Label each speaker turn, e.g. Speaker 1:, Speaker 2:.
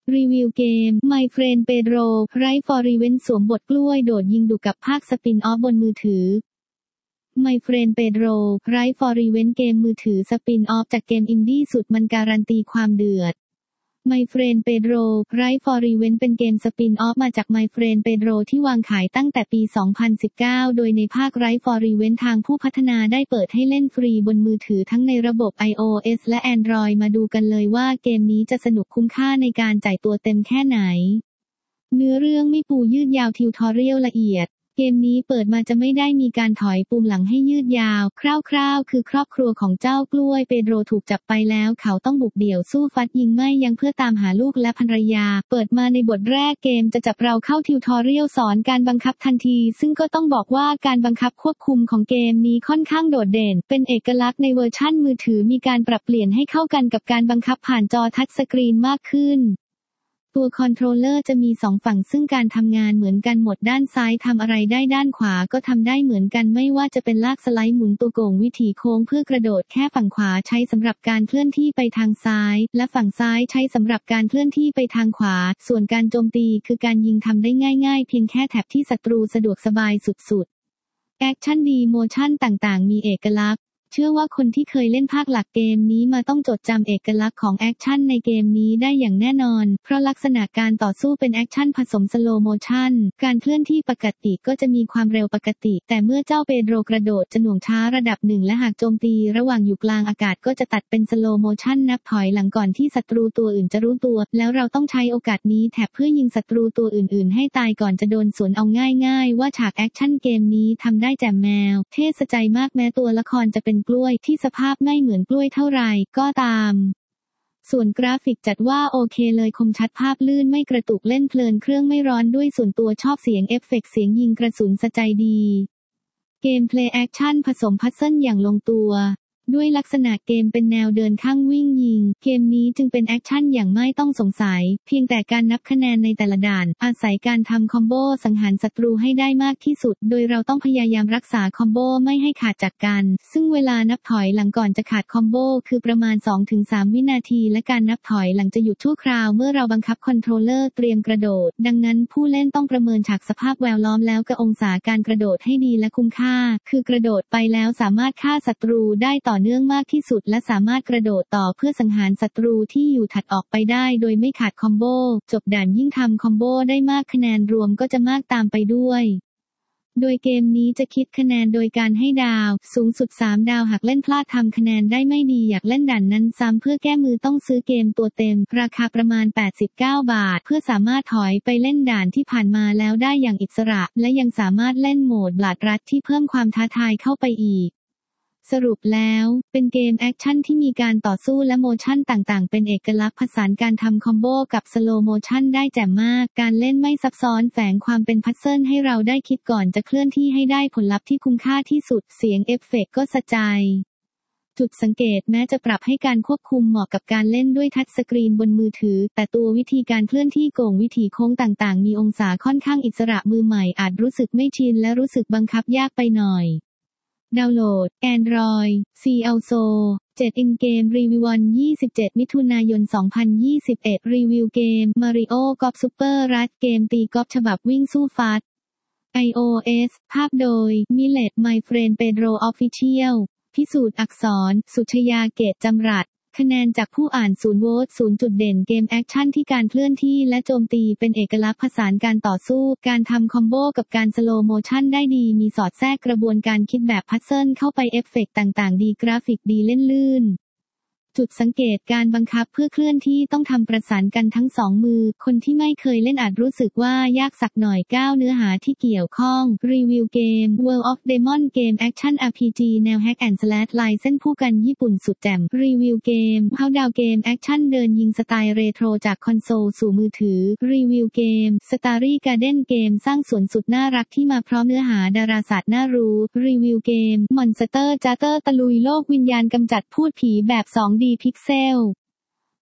Speaker 1: รีวิวเกม My Friend Pedro Right for Revenge สวมบทกล้วยโดดยิงดุกับภาคสปินออฟบนมือถือ My Friend Pedro Right for Revenge เกมมือถือสปินออฟจากเกมอินดี้สุดมันการันตีความเดือด My Friend Pedro Right for Revenge เป็นเกมสปินออฟมาจาก My Friend Pedro ที่วางขายตั้งแต่ปี 2019 โดยในภาค Right for Revenge ทางผู้พัฒนาได้เปิดให้เล่นฟรีบนมือถือทั้งในระบบ iOS และ Android มาดูกันเลยว่าเกมนี้จะสนุกคุ้มค่าในการจ่ายตัวเต็มแค่ไหน เนื้อเรื่องไม่ปูยืดยาวทิวทอเรียลละเอียดเกมนี้เปิดมาจะไม่ได้มีการถอยปุ่มหลังให้ยืดยาวคร่าวๆคือครอบครัวของเจ้ากล้วยเปโดรถูกจับไปแล้วเขาต้องบุกเดี่ยวสู้ฟัดยิงไม่ยั้งเพื่อตามหาลูกและภรรยาเปิดมาในบทแรกเกมจะจับเราเข้าทิวทอเรียลสอนการบังคับทันทีซึ่งก็ต้องบอกว่าการบังคับควบคุมของเกมนี้ค่อนข้างโดดเด่นเป็นเอกลักษณ์ในเวอร์ชั่นมือถือมีการปรับเปลี่ยนให้เข้ากันกับการบังคับผ่านจอทัชสกรีนมากขึ้นตัวคอนโทรลเลอร์จะมี2ฝั่งซึ่งการทำงานเหมือนกันหมดด้านซ้ายทำอะไรได้ด้านขวาก็ทำได้เหมือนกันไม่ว่าจะเป็นลากสไลด์หมุนตัวโก่งวิถีโค้งเพื่อกระโดดแค่ฝั่งขวาใช้สำหรับการเคลื่อนที่ไปทางซ้ายและฝั่งซ้ายใช้สำหรับการเคลื่อนที่ไปทางขวาส่วนการโจมตีคือการยิงทำได้ง่ายๆเพียงแค่แท็บที่ศัตรูสะดวกสบายสุดๆแอคชั่นดีโมชั่นต่างๆมีเอกลักษณ์เชื่อว่าคนที่เคยเล่นภาคหลักเกมนี้มาต้องจดจำเอกลักษณ์ของแอคชั่นในเกมนี้ได้อย่างแน่นอนเพราะลักษณะการต่อสู้เป็นแอคชั่นผสมสโลว์โมชั่นการเคลื่อนที่ปกติก็จะมีความเร็วปกติแต่เมื่อเจ้าเปโดรกระโดดจะหน่วงช้าระดับหนึ่งและหากโจมตีระหว่างอยู่กลางอากาศก็จะตัดเป็นสโลว์โมชั่นนับถอยหลังก่อนที่ศัตรูตัวอื่นจะรู้ตัวแล้วเราต้องใช้โอกาสนี้แถบเพื่อยิงศัตรูตัวอื่นๆให้ตายก่อนจะโดนสวนเอาง่ายๆว่าฉากแอคชั่นเกมนี้ทำได้แจ่มแมวเท่สะใจมากแม้ตัวละครจะเป็นกล้วยที่สภาพไม่เหมือนกล้วยเท่าไหร่ก็ตามส่วนกราฟิกจัดว่าโอเคเลยคมชัดภาพลื่นไม่กระตุกเล่นเพลินเครื่องไม่ร้อนด้วยส่วนตัวชอบเสียงเอฟเฟกต์เสียงยิงกระสุนสะใจดีเกมเพลย์แอคชั่นผสมพัซเซิลอย่างลงตัวด้วยลักษณะเกมเป็นแนวเดินข้างวิ่งยิงเกมนี้จึงเป็นแอคชั่นอย่างไม่ต้องสงสัยเพียงแต่การนับคะแนนในแต่ละด่านอาศัยการทำคอมโบสังหารศัตรูให้ได้มากที่สุดโดยเราต้องพยายามรักษาคอมโบไม่ให้ขาดจากกันซึ่งเวลานับถอยหลังก่อนจะขาดคอมโบคือประมาณ 2-3 วินาทีและการนับถอยหลังจะหยุดชั่วคราวเมื่อเราบังคับคอนโทรลเลอร์เตรียมกระโดดดังนั้นผู้เล่นต้องประเมินฉากสภาพแวดล้อมแล้วก็องศาการกระโดดให้ดีและคุ้มค่าคือกระโดดไปแล้วสามารถฆ่าศัตรูได้ต่อเนื่องมากที่สุดและสามารถกระโดดต่อเพื่อสังหารศัตรูที่อยู่ถัดออกไปได้โดยไม่ขาดคอมโบจบด่านยิ่งทำคอมโบได้มากคะแนนรวมก็จะมากตามไปด้วยโดยเกมนี้จะคิดคะแนนโดยการให้ดาวสูงสุด3ดาวหากเล่นพลาดทำคะแนนได้ไม่ดีอยากเล่นด่านนั้นซ้ำเพื่อแก้มือต้องซื้อเกมตัวเต็มราคาประมาณ89 บาทเพื่อสามารถถอยไปเล่นด่านที่ผ่านมาแล้วได้อย่างอิสระและยังสามารถเล่นโหมดบลาดรัดที่เพิ่มความท้าทายเข้าไปอีกสรุปแล้วเป็นเกมแอคชั่นที่มีการต่อสู้และโมชั่นต่างๆเป็นเอกลักษณ์ผสานการทำคอมโบกับสโลว์โมชั่นได้แจ่มมากการเล่นไม่ซับซ้อนแฝงความเป็นพัซเซิลให้เราได้คิดก่อนจะเคลื่อนที่ให้ได้ผลลัพธ์ที่คุ้มค่าที่สุดเสียงเอฟเฟกต์ก็สะใจจุดสังเกตแม้จะปรับให้การควบคุมเหมาะกับการเล่นด้วยทัชสกรีนบนมือถือแต่ตัววิธีการเคลื่อนที่โก่งวิถีโค้งต่างๆมีองศาค่อนข้างอิสระมือใหม่อาจรู้สึกไม่ชินและรู้สึกบังคับยากไปหน่อยดาวน์โหลด Android CLSO 7 In Game Review วัน 27 มิถุนายน 2021 รีวิวเกม Mario Golf Super Rush เกมตีกอล์ฟฉบับวิ่งสู้ฟัด iOS ภาพโดย Millet My Friend Pedro Official พิสูจน์อักษร สุชยาเกตจำรัดคะแนนจากผู้อ่าน0 โหวต 0 จุดเด่นเกมแอคชั่นที่การเคลื่อนที่และโจมตีเป็นเอกลักษณ์ผสานการต่อสู้การทำคอมโบกับการสโลว์โมชั่นได้ดีมีสอดแทรกกระบวนการคิดแบบพัซเซิลเข้าไปเอฟเฟกต์ต่างๆดีกราฟิกดีเล่นลื่นจุดสังเกตการบังคับเพื่อเคลื่อนที่ต้องทำประสานกันทั้ง2มือคนที่ไม่เคยเล่นอาจรู้สึกว่ายากสักหน่อย9เนื้อหาที่เกี่ยวข้องรีวิวเกม World of Demon เกมแอคชั่น RPG แนว Hack and Slash ลายเส้นผู้กันญี่ปุ่นสุดแจ่มรีวิวเกม Countdown เกมแอคชั่นเดินยิงสไตล์เรโทรจากคอนโซลสู่มือถือรีวิวเกม Starry Garden เกมสร้างสวนสุดน่ารักที่มาพร้อมเนื้อหาดาราศาสตร์น่ารู้รีวิวเกม Monster Charter ตะลุยโลกวิญญาณกำจัดพูดผีแบบ 2D พิกเซล